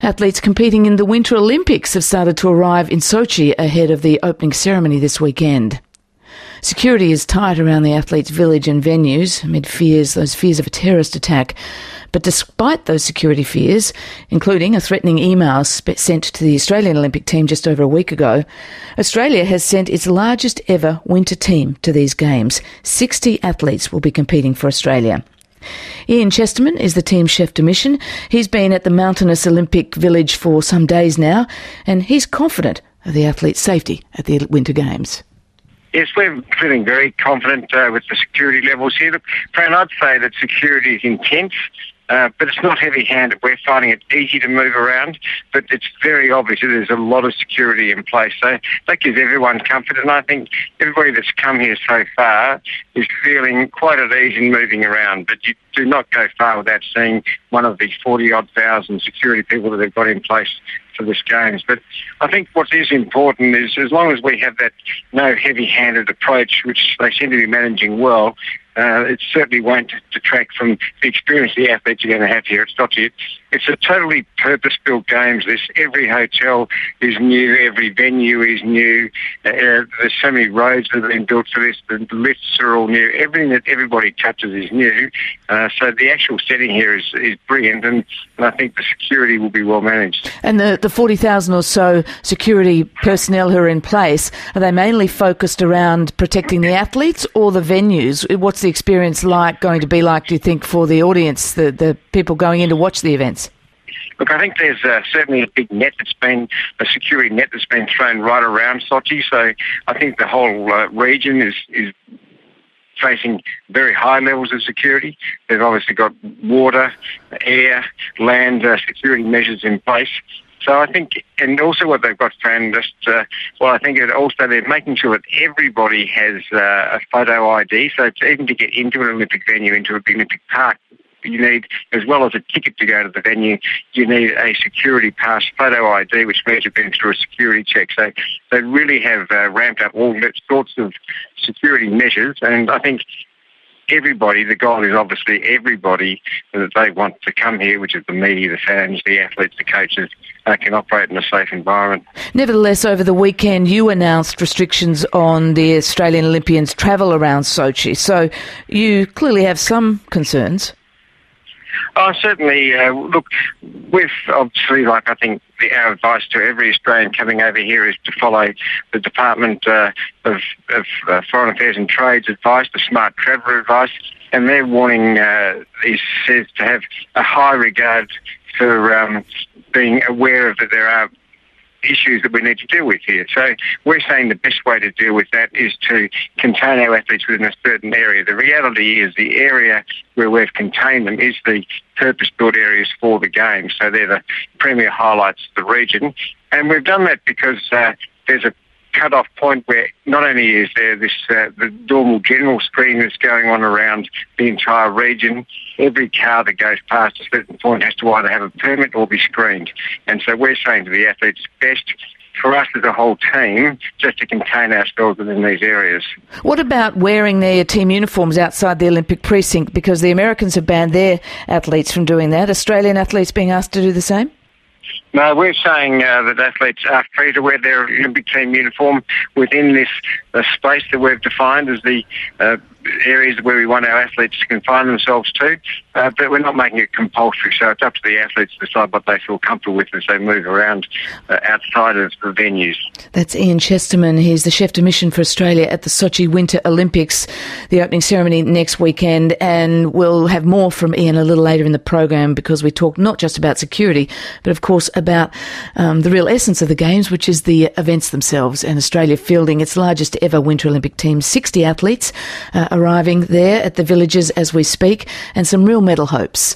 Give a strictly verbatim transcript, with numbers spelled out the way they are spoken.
Athletes competing in the Winter Olympics have started to arrive in Sochi ahead of the opening ceremony this weekend. Security is tight around the athletes' village and venues amid fears, those fears of a terrorist attack. But despite those security fears, including a threatening email sent to the Australian Olympic team just over a week ago, Australia has sent its largest ever winter team to these games. sixty athletes will be competing for Australia. Ian Chesterman is the team's chef de mission. He's been at the mountainous Olympic village for some days now, and he's confident of the athletes' safety at the Winter Games. Yes, we're feeling very confident uh, with the security levels here. Look, Fran, I'd say that security is intense, uh, but it's not heavy-handed. We're finding it easy to move around, but it's very obvious that there's a lot of security in place. So that gives everyone comfort, and I think everybody that's come here so far is feeling quite at ease in moving around. But you do not go far without seeing one of the forty-odd thousand security people that they've got in place for this Games. But I think what is important is, as long as we have that no heavy-handed approach, which they seem to be managing well, uh, it certainly won't detract from the experience the athletes are going to have here at Sochi. It's a totally purpose-built Games. This every hotel is new, every venue is new. Uh, there's so many roads that have been built for this. The lifts are all new. Everything that everybody touches is new. Uh, so the actual setting here is, is brilliant, and, and I think the security will be well managed. And the, the forty thousand or so security personnel who are in place, are they mainly focused around protecting the athletes or the venues? What's the experience like going to be like, do you think, for the audience, the, the people going in to watch the events? Look, I think there's uh, certainly a big net that's been, a security net that's been thrown right around Sochi. So I think the whole uh, region is, is facing very high levels of security. They've obviously got water, air, land uh, security measures in place. So I think, and also what they've got, Fran, just, uh, well, I think it also they're making sure that everybody has uh, a photo I D. So to, even to get into an Olympic venue, into an Olympic park, you need, as well as a ticket to go to the venue, you need a security pass photo I D, which means you've been through a security check. So they really have uh, ramped up all sorts of security measures, and I think everybody, the goal is obviously everybody that they want to come here, which is the media, the fans, the athletes, the coaches, uh, can operate in a safe environment. Nevertheless, over the weekend you announced restrictions on the Australian Olympians' travel around Sochi, so you clearly have some concerns. Oh, certainly. Uh, look, we've obviously, like I think the, our advice to every Australian coming over here is to follow the Department uh, of, of uh, Foreign Affairs and Trade's advice, the Smart Traveller advice, and their warning uh, is says to have a high regard for um, being aware of that there are issues that we need to deal with here. So we're saying the best way to deal with that is to contain our athletes within a certain area. The reality is the area where we've contained them is the purpose-built areas for the Games. So they're the premier highlights of the region. And we've done that because uh, there's a cut-off point where not only is there this uh, the normal general screening that's going on around the entire region, every car that goes past a certain point has to either have a permit or be screened. And so we're saying to the athletes, best for us as a whole team just to contain ourselves within these areas. What about wearing their team uniforms outside the Olympic precinct? Because the Americans have banned their athletes from doing that. Australian athletes being asked to do the same? No, we're saying uh, that athletes are free to wear their Olympic team uniform within this uh, space that we've defined as the uh, areas where we want our athletes to confine themselves to, uh, but we're not making it compulsory, so it's up to the athletes to decide what they feel comfortable with as they move around uh, outside of the venues. That's Ian Chesterman. He's the chef de mission for Australia at the Sochi Winter Olympics, the opening ceremony next weekend, and we'll have more from Ian a little later in the program because we talk not just about security, but of course about um, the real essence of the Games, which is the events themselves, and Australia fielding its largest ever Winter Olympic team, sixty athletes uh, arriving there at the villages as we speak, and some real medal hopes.